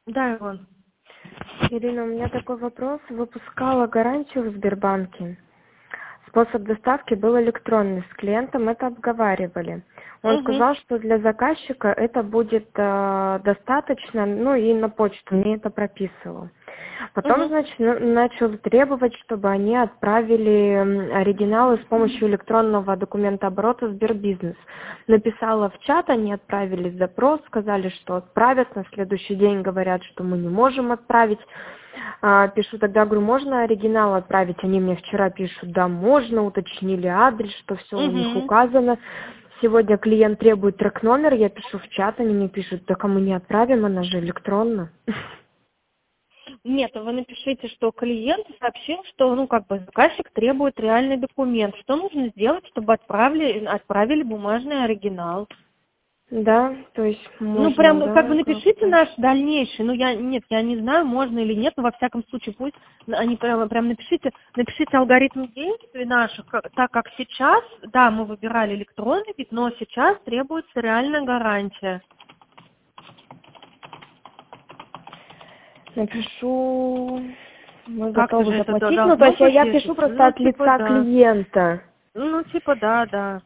Да, Иван. Ирина, у меня такой вопрос. Выпускала гарантию в Сбербанке. Способ доставки был электронный. С клиентом это обговаривали. Он Угу. сказал, что для заказчика это будет достаточно, ну и на почту мне это прописывал. Потом, Угу. значит, начал требовать, чтобы они отправили оригиналы с помощью электронного документа оборота Сбербизнес. Написала в чат, они отправили запрос, сказали, что отправят, на следующий день говорят, что мы не можем отправить. Пишу тогда, говорю, можно оригинал отправить? Они мне вчера пишут, да, можно, уточнили адрес, что все у них Угу. указано. Сегодня клиент требует трек-номер, я пишу в чат, они мне пишут, так а мы не отправим, она же электронно. Нет, вы напишите, что клиент сообщил, что, заказчик требует реальный документ. Что нужно сделать, чтобы отправили бумажный оригинал? Да, то есть Прям, можно, да, напишите как-то. наш дальнейший. Я не знаю, можно или нет, но во всяком случае, пусть они прям напишите алгоритм действий наших, так как сейчас, да, мы выбирали электронный вид, но сейчас требуется реальная гарантия. Напишу, мы Как-то готовы же это заплатить, ну, то должно есть быть я пишу пишется. просто от лица Да. клиента. Да.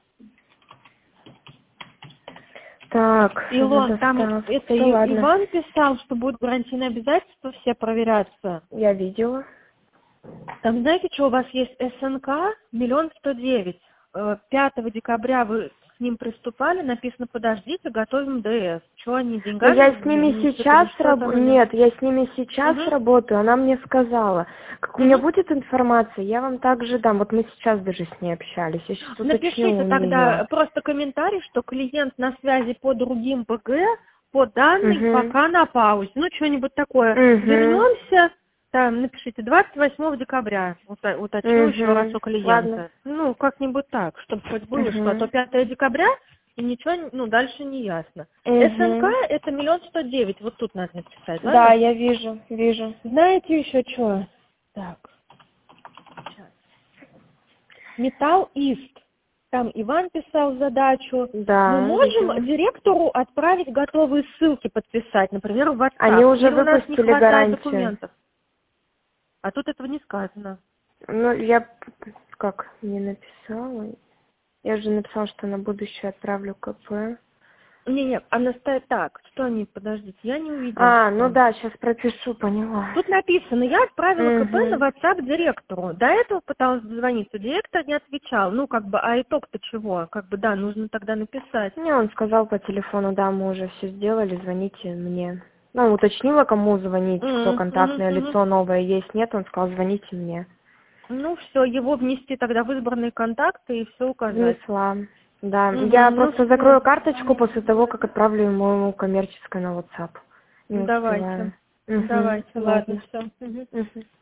Так, на Илон, там это доставку, ладно, Иван писал, что будут гарантийные обязательства все проверяться. я видела. Там, знаете, что у вас есть СНК 1 109 000. 5 декабря вы с ним приступали, написано, подождите, готовим ДС. Что они Но деньгами я с ними не сейчас сыпали, что там они? нет, я с ними сейчас Угу, работаю, она мне сказала. Как у меня угу. будет информация, я вам также дам. Вот мы сейчас даже с ней общались, я сейчас уточню Напишите у нее. тогда просто комментарий, что клиент на связи по другим ПГ, по данной, Угу. пока на паузе. Что-нибудь такое. Угу. Вернемся, там, напишите, 28 декабря, уточню еще раз Угу. у Ладно. клиента. Как-нибудь так, чтобы хоть было что. А то Угу. 5 декабря, и ничего, дальше не ясно. СНК Угу. это 1 109 000, вот тут надо написать, Да, ладно? я вижу. Знаете еще что? Так, сейчас. Металл Ист. Там Иван писал задачу. Мы Да, можем видела. директору отправить готовые ссылки подписать, например, в Они WhatsApp. уже Или у нас не выпустили хватает гарантию. документов? А тут этого не сказано. Ну, я как не написала. Я же написала, что на будущее отправлю КП. Не, она стоит так. Что они, подождите, я не увидела, Ну что. да, сейчас пропишу, поняла. Тут написано, я отправила КП на Угу. WhatsApp директору. До этого пыталась дозвониться, директор не отвечал. А итог-то чего? Да, нужно тогда написать. Мне он сказал по телефону, да, мы уже все сделали, звоните мне. Ну, уточнила, кому звонить, кто контактное Мгм. лицо новое есть, нет, он сказал, звоните мне. Все, его внести тогда в избранные контакты и все указать. Внесла. Да, я Угу, просто все. закрою карточку после того, как отправлю ему коммерческое на WhatsApp. Не Давайте. успеваю. Угу, Давайте, ладно, ладно. все. Угу.